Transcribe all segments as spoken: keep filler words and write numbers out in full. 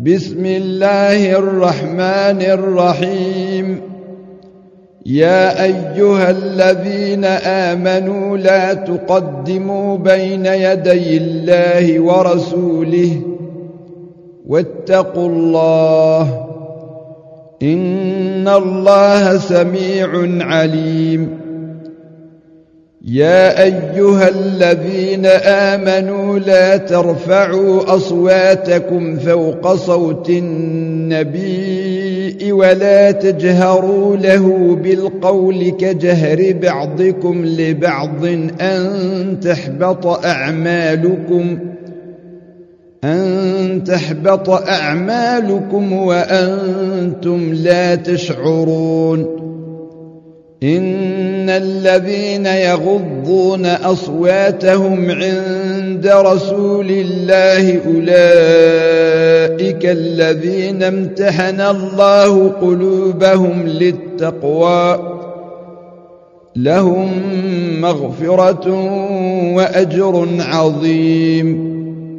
بسم الله الرحمن الرحيم. يا أيها الذين آمنوا لا تقدموا بين يدي الله ورسوله واتقوا الله إن الله سميع عليم. يا أيها الذين آمنوا لا ترفعوا أصواتكم فوق صوت النبي ولا تجهروا له بالقول كجهر بعضكم لبعض أن تحبط أعمالكم أن تحبط أعمالكم وأنتم لا تشعرون. إن الذين يغضون أصواتهم عند رسول الله أولئك الذين امتحن الله قلوبهم للتقوى لهم مغفرة وأجر عظيم.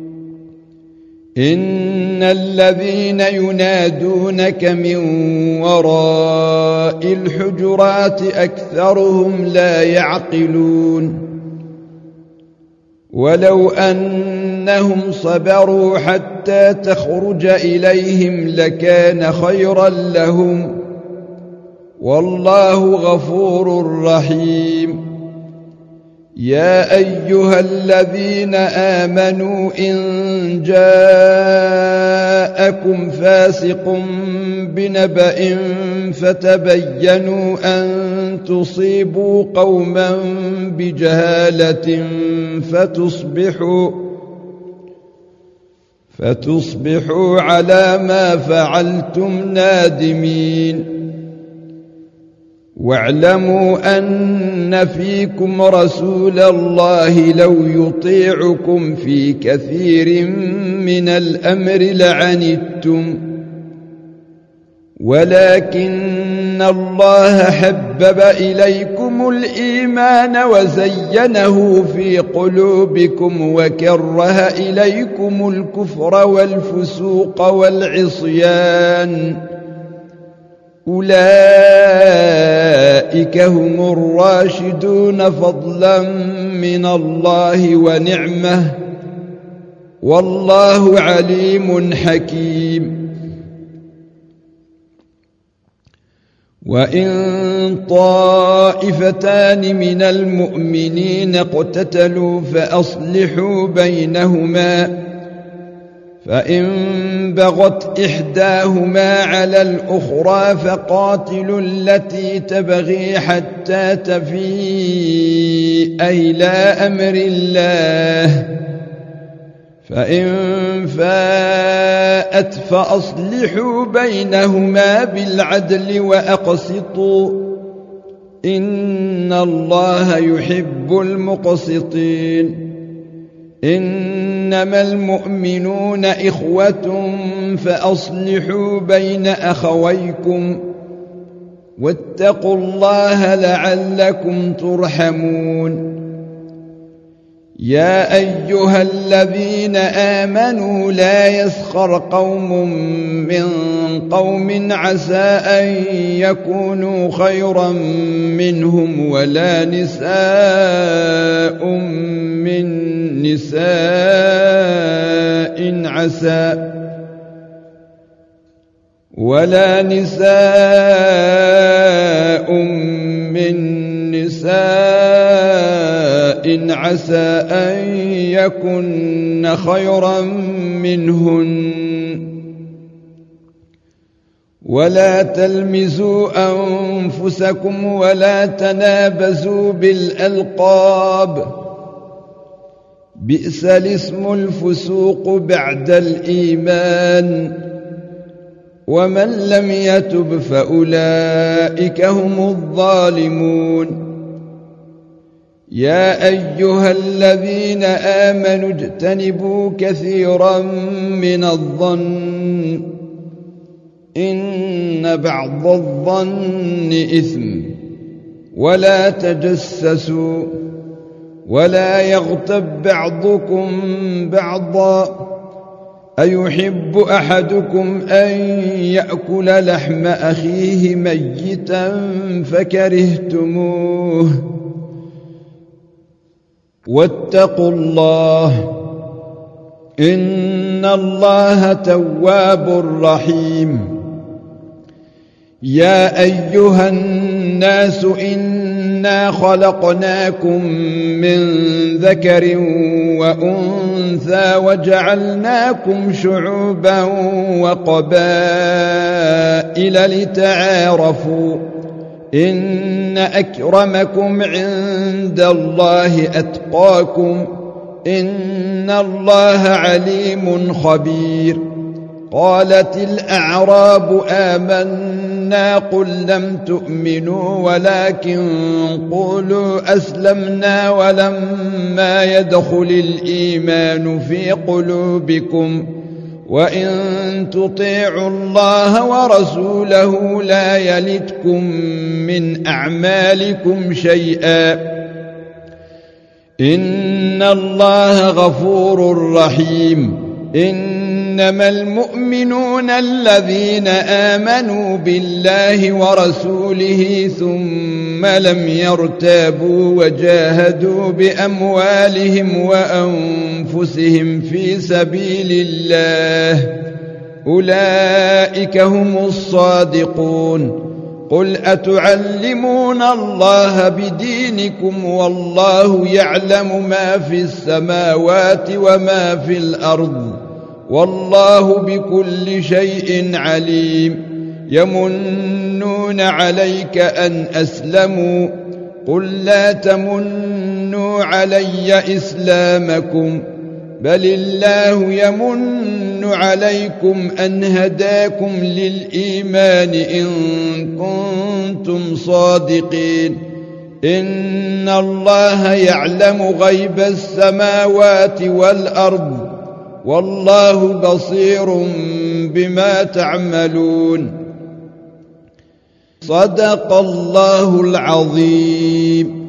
إن الذين ينادونك من وراء الحجرات أكثرهم لا يعقلون. ولو أنهم صبروا حتى تخرج إليهم لكان خيرا لهم والله غفور رحيم. يا أيها الذين آمنوا إن جاءكم فاسق بنبأ فتبينوا أن تصيبوا قوما بجهالة فتصبحوا فتصبحوا على ما فعلتم نادمين. واعلموا أن فيكم رسول الله لو يطيعكم في كثير من الأمر لعنتم ولكن الله حبب إليكم الإيمان وزينه في قلوبكم وكره إليكم الكفر والفسوق والعصيان أولئك هم الراشدون فضلا من الله ونعمه والله عليم حكيم. وإن طائفتان من المؤمنين اقتتلوا فأصلحوا بينهما فإن بغت إحداهما على الأخرى فقاتلوا التي تبغي حتى تفيء إلى أمر الله فإن فاءت فأصلحوا بينهما بالعدل وأقسطوا إن الله يحب المقسطين. إنما المؤمنون إخوة فأصلحوا بين أخويكم واتقوا الله لعلكم ترحمون. يا أيها الذين آمنوا لا يسخر قوم من قوم عسى أن يكونوا خيرا منهم ولا نساء من نساء عسى ولا نساء من نساء عسى أن يكن خيرا منهن ولا تلمزوا أنفسكم ولا تنابزوا بالألقاب بئس الاسم الفسوق بعد الإيمان ومن لم يتب فأولئك هم الظالمون. يا أيها الذين آمنوا اجتنبوا كثيرا من الظن إن بعض الظن إثم ولا تجسسوا ولا يغتب بعضكم بعضا أيحب أحدكم أن يأكل لحم أخيه ميتا فكرهتموه واتقوا الله إن الله تواب رحيم يا أيها الناس إنا خلقناكم من ذكر وأنثى وجعلناكم شعوبا وقبائل لتعارفوا إن أكرمكم عند الله أتقاكم إن الله عليم خبير قالت الأعراب آمنا قل لم تؤمنوا ولكن قولوا أسلمنا ولما يدخل الإيمان في قلوبكم وإن تطيعوا الله ورسوله لا يلتكم من أعمالكم شيئا إن الله غفور رحيم إنما المؤمنون الذين آمنوا بالله ورسوله ثم لم يرتابوا وجاهدوا بأموالهم وأنفسهم في سبيل الله أولئك هم الصادقون قل أتعلمون الله بدينكم والله يعلم ما في السماوات وما في الأرض والله بكل شيء عليم يمنون عليك أن أسلموا قل لا تمنوا علي إسلامكم بل الله يمن عليكم أن هداكم للإيمان إن كنتم صادقين إن الله يعلم غيب السماوات والأرض والله بصير بما تعملون صدق الله العظيم.